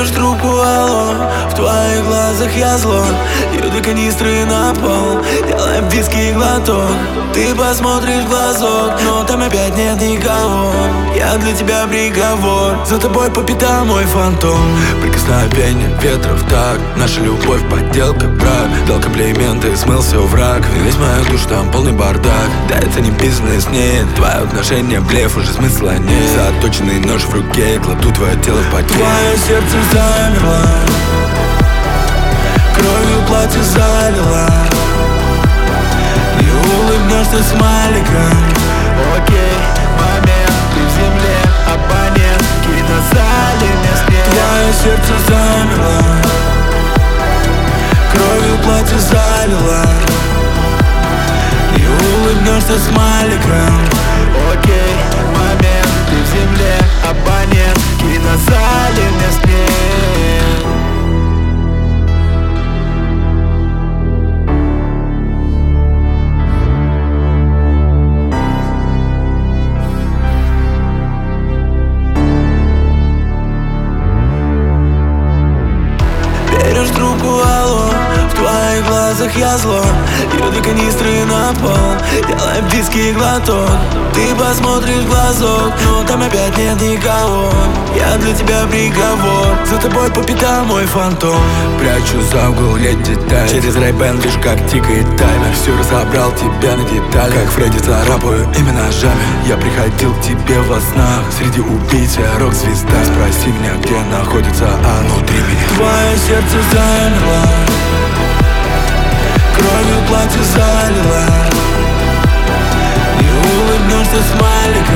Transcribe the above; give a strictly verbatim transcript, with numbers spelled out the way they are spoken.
Берешь трубку, алло, в твоих глазах я зло. Юды канистры на пол, делаем виски и глоток. Ты посмотришь в глазок, но там опять нет никого. Я для тебя приговор, за тобой по пятам мой фантом. Прикосновение ветров так, наша любовь подделка, брак. Дал комплименты, смылся враг. Весь мою душу там полный бардак. Да это не бизнес, нет, твое отношение блеф, уже смысла нет. Заточенный нож в руке, кладу твое тело в пакет. Твое сердце замерло, кровью платье залила. Не улыбнешься смайликом. Окей, момент, ты в земле, абонент, в кинозале мест нет. Твое сердце замерло, кровью платье залила. Не улыбнешься смайликом. Окей, момент, ты в земле, абонент, в кинозале мест нет. Берешь трубку, алло, в твоих глазах я зло. Юды канистры на пол, делаем виски и глоток. Ты посмотришь в глазок, но там опять нет никого. Я для тебя приговор, за тобой по пятам мой фантом. Прячу за угол лет деталь, через Ray-Ban вижу, как тикает таймер. Все разобрал тебя на детали, как Фредди царапаю имя ножами. Я приходил к тебе во снах, среди убийц я рок-звезда. Спроси меня, где находится она внутри меня. Твое сердце замерло, кровью платье залила. Не улыбнешься смайликом.